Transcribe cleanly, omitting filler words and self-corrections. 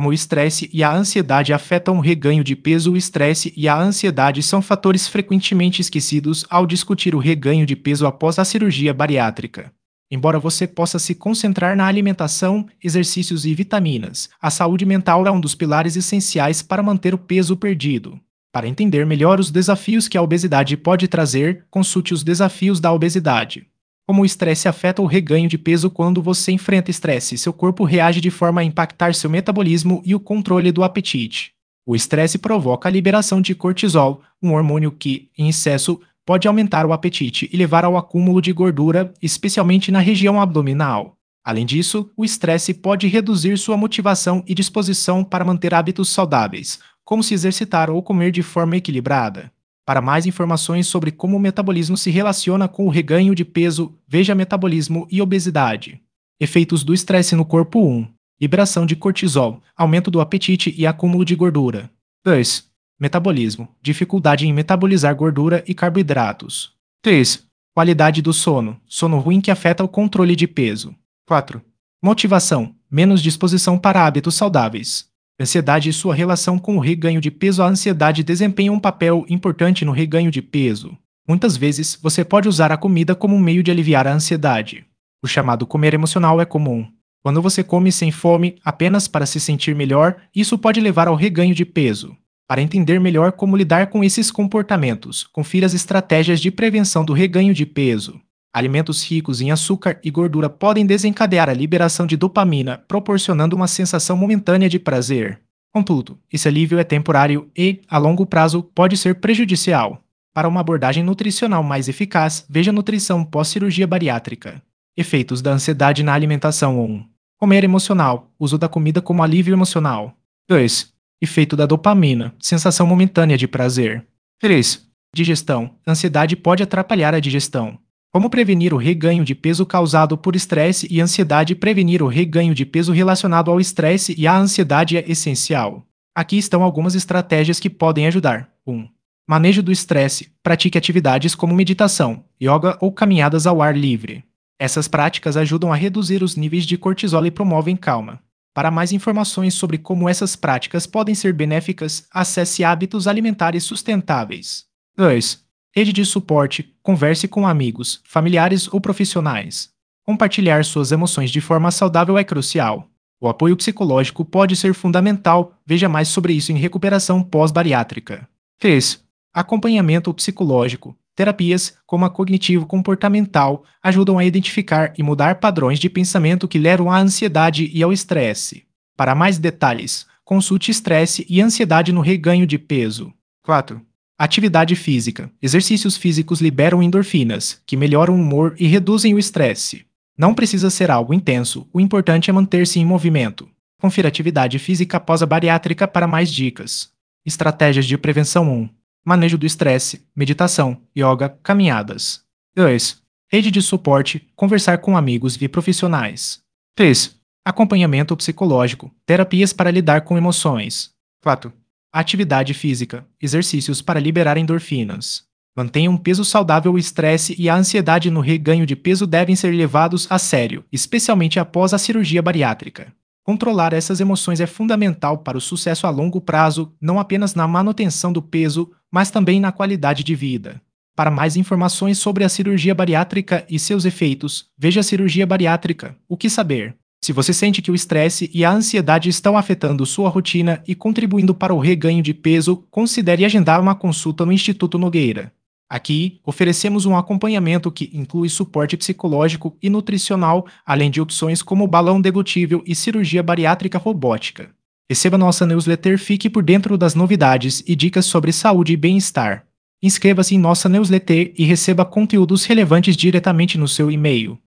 como o estresse e a ansiedade afetam o reganho de peso. O estresse e a ansiedade são fatores frequentemente esquecidos ao discutir o reganho de peso após a cirurgia bariátrica. Embora você possa se concentrar na alimentação, exercícios e vitaminas, a saúde mental é um dos pilares essenciais para manter o peso perdido. Para entender melhor os desafios que a obesidade pode trazer, consulte os desafios da obesidade. Como o estresse afeta o reganho de peso. Quando você enfrenta estresse, seu corpo reage de forma a impactar seu metabolismo e o controle do apetite. O estresse provoca a liberação de cortisol, um hormônio que, em excesso, pode aumentar o apetite e levar ao acúmulo de gordura, especialmente na região abdominal. Além disso, o estresse pode reduzir sua motivação e disposição para manter hábitos saudáveis, como se exercitar ou comer de forma equilibrada. Para mais informações sobre como o metabolismo se relaciona com o reganho de peso, veja metabolismo e obesidade. Efeitos do estresse no corpo. 1. Liberação de cortisol, aumento do apetite e acúmulo de gordura. 2. Metabolismo, dificuldade em metabolizar gordura e carboidratos. 3. Qualidade do sono, sono ruim que afeta o controle de peso. 4. Motivação, menos disposição para hábitos saudáveis. Ansiedade e sua relação com o reganho de peso. A ansiedade desempenha um papel importante no reganho de peso. Muitas vezes, você pode usar a comida como um meio de aliviar a ansiedade. O chamado comer emocional é comum. Quando você come sem fome, apenas para se sentir melhor, isso pode levar ao reganho de peso. Para entender melhor como lidar com esses comportamentos, confira as estratégias de prevenção do reganho de peso. Alimentos ricos em açúcar e gordura podem desencadear a liberação de dopamina, proporcionando uma sensação momentânea de prazer. Contudo, esse alívio é temporário e, a longo prazo, pode ser prejudicial. Para uma abordagem nutricional mais eficaz, veja nutrição pós-cirurgia bariátrica. Efeitos da ansiedade na alimentação. 1. Comer emocional, uso da comida como alívio emocional. 2. Efeito da dopamina, sensação momentânea de prazer. 3. Digestão, ansiedade pode atrapalhar a digestão. Como prevenir o reganho de peso causado por estresse e ansiedade? Prevenir o reganho de peso relacionado ao estresse e à ansiedade é essencial. Aqui estão algumas estratégias que podem ajudar. 1. Manejo do estresse. Pratique atividades como meditação, yoga ou caminhadas ao ar livre. Essas práticas ajudam a reduzir os níveis de cortisol e promovem calma. Para mais informações sobre como essas práticas podem ser benéficas, acesse Hábitos Alimentares Sustentáveis. 2. Rede de suporte. Converse com amigos, familiares ou profissionais. Compartilhar suas emoções de forma saudável é crucial. O apoio psicológico pode ser fundamental. Veja mais sobre isso em Recuperação Pós-Bariátrica. 3. Acompanhamento psicológico. Terapias, como a cognitivo-comportamental, ajudam a identificar e mudar padrões de pensamento que levam à ansiedade e ao estresse. Para mais detalhes, consulte Estresse e Ansiedade no Reganho de Peso. 4. Atividade física. Exercícios físicos liberam endorfinas, que melhoram o humor e reduzem o estresse. Não precisa ser algo intenso, o importante é manter-se em movimento. Confira atividade física após a bariátrica para mais dicas. Estratégias de prevenção. 1. Manejo do estresse, meditação, yoga, caminhadas. 2. Rede de suporte, conversar com amigos e profissionais. 3. Acompanhamento psicológico, terapias para lidar com emoções. 4. Atividade física, exercícios para liberar endorfinas. Mantenha um peso saudável. O estresse e a ansiedade no reganho de peso devem ser levados a sério, especialmente após a cirurgia bariátrica. Controlar essas emoções é fundamental para o sucesso a longo prazo, não apenas na manutenção do peso, mas também na qualidade de vida. Para mais informações sobre a cirurgia bariátrica e seus efeitos, veja a cirurgia bariátrica. O que saber? Se você sente que o estresse e a ansiedade estão afetando sua rotina e contribuindo para o reganho de peso, considere agendar uma consulta no Instituto Nogueira. Aqui, oferecemos um acompanhamento que inclui suporte psicológico e nutricional, além de opções como balão deglutível e cirurgia bariátrica robótica. Receba nossa newsletter, fique por dentro das novidades e dicas sobre saúde e bem-estar. Inscreva-se em nossa newsletter e receba conteúdos relevantes diretamente no seu e-mail.